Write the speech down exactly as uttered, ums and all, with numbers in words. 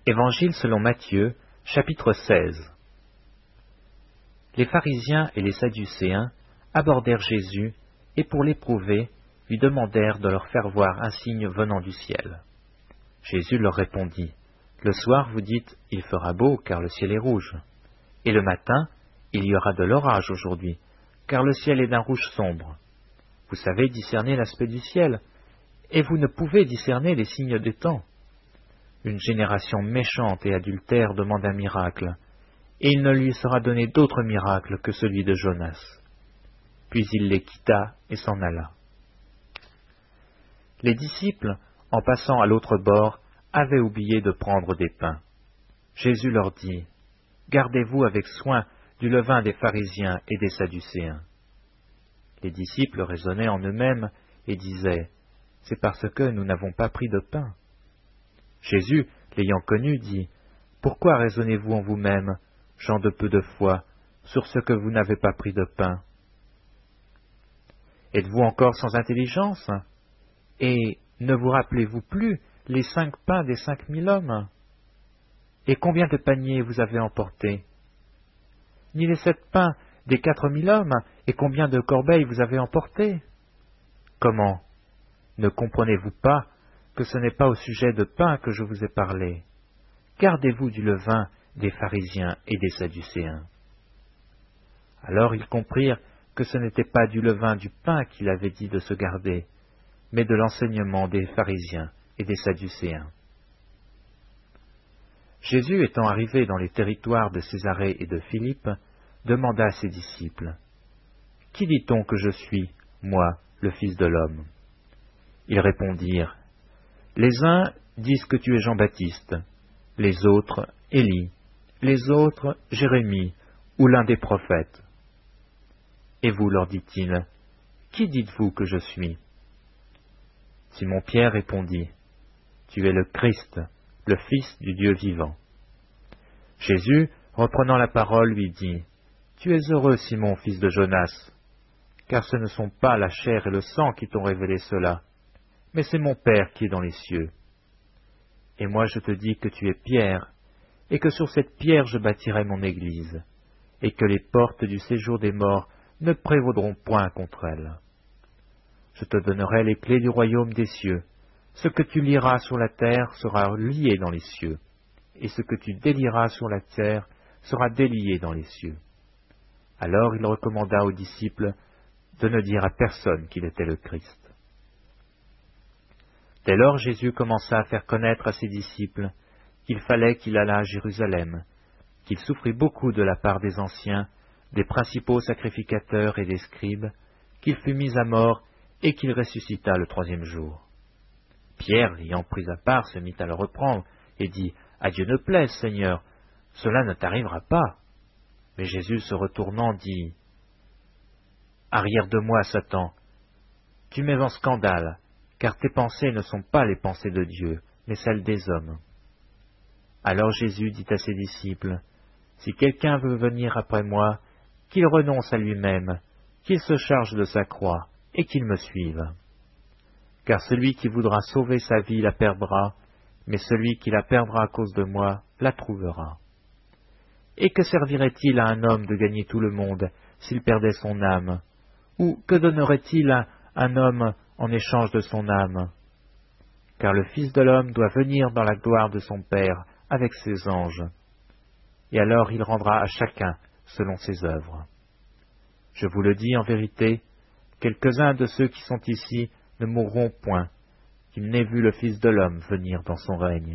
Évangile selon Matthieu, chapitre seize. Les pharisiens et les sadducéens abordèrent Jésus et pour l'éprouver, lui demandèrent de leur faire voir un signe venant du ciel. Jésus leur répondit, « Le soir vous dites, il fera beau car le ciel est rouge. Et le matin, il y aura de l'orage aujourd'hui, car le ciel est d'un rouge sombre. Vous savez discerner l'aspect du ciel, et vous ne pouvez discerner les signes des temps. Une génération méchante et adultère demande un miracle, et il ne lui sera donné d'autre miracle que celui de Jonas. » Puis il les quitta et s'en alla. Les disciples, en passant à l'autre bord, avaient oublié de prendre des pains. Jésus leur dit, « Gardez-vous avec soin du levain des pharisiens et des sadducéens. » Les disciples raisonnaient en eux-mêmes et disaient, « C'est parce que nous n'avons pas pris de pain. » Jésus, l'ayant connu, dit, « Pourquoi raisonnez-vous en vous-même, gens de peu de foi, sur ce que vous n'avez pas pris de pain? Êtes-vous encore sans intelligence? Et ne vous rappelez-vous plus les cinq pains des cinq mille hommes? Et combien de paniers vous avez emportés? Ni les sept pains des quatre mille hommes, et combien de corbeilles vous avez emportés? Comment? Ne comprenez-vous pas que ce n'est pas au sujet de pain que je vous ai parlé? Gardez-vous du levain des pharisiens et des sadducéens. » Alors ils comprirent que ce n'était pas du levain du pain qu'il avait dit de se garder, mais de l'enseignement des pharisiens et des sadducéens. Jésus, étant arrivé dans les territoires de Césarée et de Philippe, demanda à ses disciples, « Qui dit-on que je suis, moi, le Fils de l'homme » Ils répondirent, « Les uns disent que tu es Jean-Baptiste, les autres Élie, les autres Jérémie ou l'un des prophètes. » Et vous, leur dit-il, qui dites-vous que je suis? Simon-Pierre répondit, tu es le Christ, le Fils du Dieu vivant. Jésus, reprenant la parole, lui dit, tu es heureux, Simon, fils de Jonas, car ce ne sont pas la chair et le sang qui t'ont révélé cela, mais c'est mon Père qui est dans les cieux. Et moi je te dis que tu es Pierre, et que sur cette pierre je bâtirai mon Église, et que les portes du séjour des morts ne prévaudront point contre elle. Je te donnerai les clés du royaume des cieux. Ce que tu lieras sur la terre sera lié dans les cieux, et ce que tu délieras sur la terre sera délié dans les cieux. » Alors il recommanda aux disciples de ne dire à personne qu'il était le Christ. Dès lors Jésus commença à faire connaître à ses disciples qu'il fallait qu'il allât à Jérusalem, qu'il souffrit beaucoup de la part des anciens, des principaux sacrificateurs et des scribes, qu'il fut mis à mort et qu'il ressuscita le troisième jour. Pierre, l'ayant pris à part, se mit à le reprendre et dit, « À Dieu ne plaise, Seigneur, cela ne t'arrivera pas. » Mais Jésus, se retournant, dit, « Arrière de moi, Satan, tu mets en scandale, car tes pensées ne sont pas les pensées de Dieu, mais celles des hommes. » Alors Jésus dit à ses disciples, « Si quelqu'un veut venir après moi, qu'il renonce à lui-même, qu'il se charge de sa croix, et qu'il me suive. Car celui qui voudra sauver sa vie la perdra, mais celui qui la perdra à cause de moi la trouvera. Et que servirait-il à un homme de gagner tout le monde s'il perdait son âme? Ou que donnerait-il à un homme en échange de son âme? Car le Fils de l'homme doit venir dans la gloire de son Père avec ses anges. Et alors il rendra à chacun selon ses œuvres. Je vous le dis en vérité, quelques-uns de ceux qui sont ici ne mourront point, qu'ils n'aient vu le Fils de l'homme venir dans son règne. »